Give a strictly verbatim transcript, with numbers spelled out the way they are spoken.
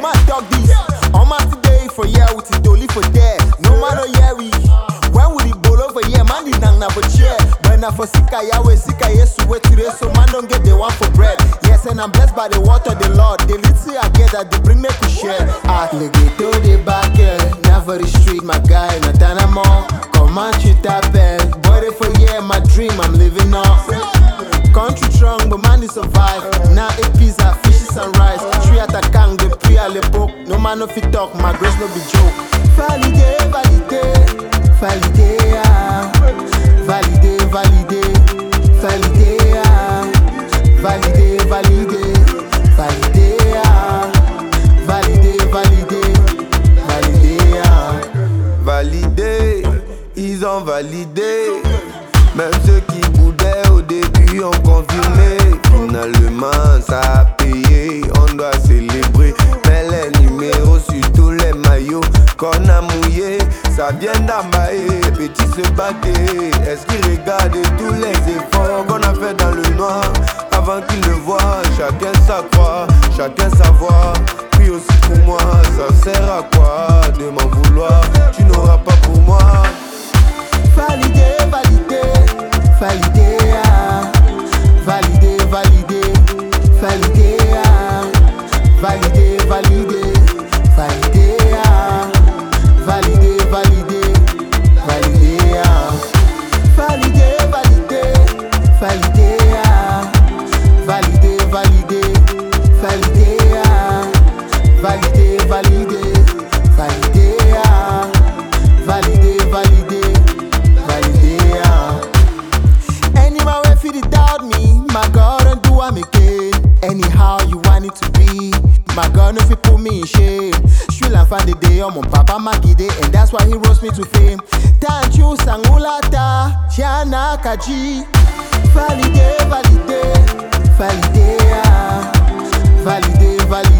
man talk this. On my today for yeah, with it only for there. No man no yeah we. When would it bolo for yeah, man the nang na for chair. When I for sika Yahweh, sika yesu wait today, so man don't get the one for bread. Yes, and I'm blessed by the water, the Lord. The little I get that they bring me to share. I le ghetto the back, never the street, my guy, Natana more. Come on, you tap boy for yeah, my dream I'm living on. Country strong, but man, you survive. Now a pizza, fishes and rice. Tree at a kang, the pre à l'époque. No man no fit talk, my grace no be joke. Validé, validé, validé, ah. Validé, validé, validé, ah. Validé, validé, validé, ah. Validé, validé, validé, ah. Validé, ils ont validé. Même ceux qui boudaient au début ont confirmé. Finalement, ça a payé, on doit célébrer. Mais les numéros sur tous les maillots qu'on a mouillés, ça vient d'Ambaé, petit se battait. Est-ce qu'il regarde tous les efforts qu'on a fait dans le noir avant qu'il le voie? Chacun sa croix, chacun sa voix. Puis aussi pour moi, ça sert à quoi de m'en vouloir? Tu n'auras pas pour moi. Validé, validé, validé, ah. Validé, validé, validé, ah. Validé, validé, validé, ah. Validé, validé, validé, ah. Validé, validé, validé, ah. Validé, validé, validé, ah. Validé, validé, validé, ah. Validé, validé, validé, ah. Anyone wey fit doubt me, my God don't do am again. Anyhow you want it to be, my God no fit put me in shame. Sri Lanka the day, oh my papa Makide, and that's why he rose me to fame. Thank you, Sangulata, Shana Kaji. Validé, validé, validé, ah. Validé, validé.